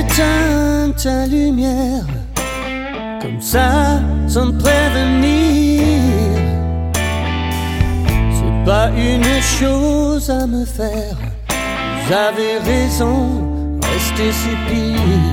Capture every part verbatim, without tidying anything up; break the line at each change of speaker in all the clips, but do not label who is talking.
éteins ta lumière, comme ça, sans prévenir. C'est pas une chose à me faire. Vous avez raison, restez si pire.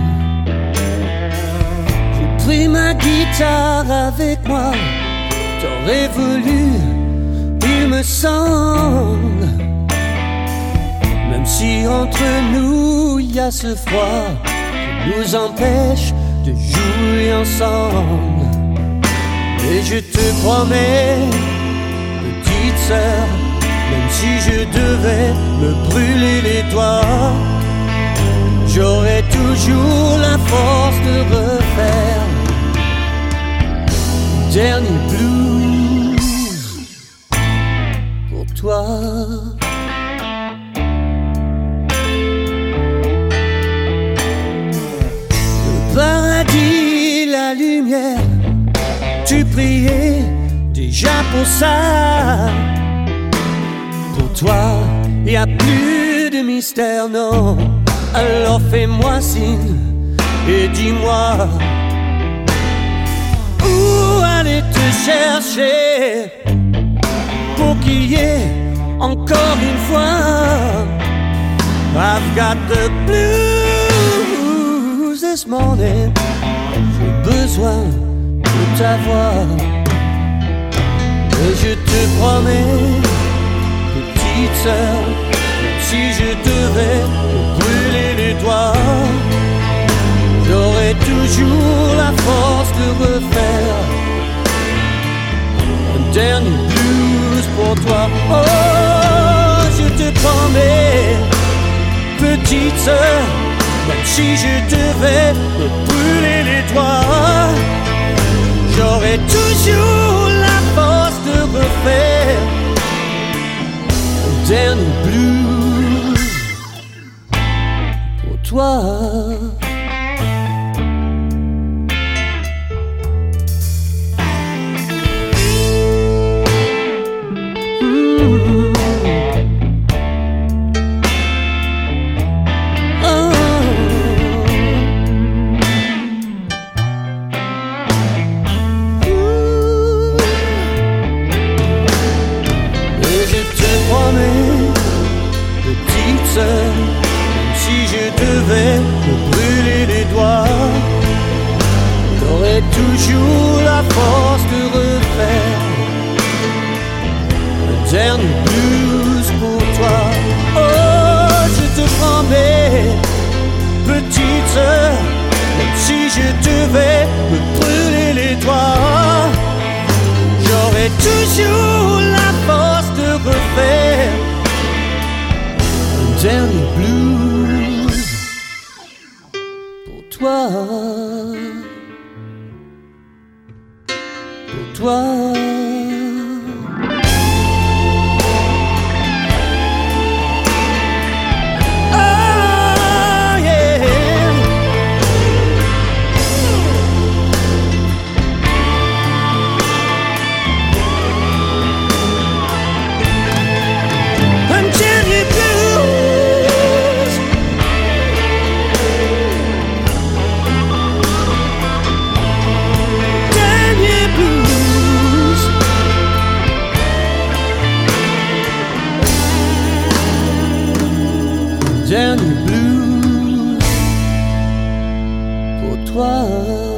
J'ai pris ma guitare avec moi, t'aurais voulu, il me semble. Même si entre nous y a ce froid qui nous empêche de jouer ensemble. Et je te promets, petite sœur, même si je devais me brûler les doigts, j'aurais toujours la force de refaire le dernier blues pour toi. Paradis, la lumière, tu priais déjà pour ça. Pour toi, y a plus de mystère, non. Alors fais-moi signe et dis-moi où aller te chercher pour qu'il y ait encore une fois. I've got the blues this morning, j'ai besoin de ta voix. Et je te promets, petite sœur, si je devais me brûler les doigts, j'aurais toujours la force de refaire un dernier blues pour toi. Oh, je te promets, petite sœur, même si je devais me brûler les doigts, j'aurais toujours la force de refaire un dernier blues pour toi. Même si je devais me brûler les doigts, j'aurais toujours la force de refaire un dernier blues pour toi. Oh, je te promets, petite sœur, même si je devais me brûler les doigts, j'aurais toujours la force de refaire dernier blues pour toi, pour toi. Oh yeah. Un dernier blues. Dernier blues pour toi.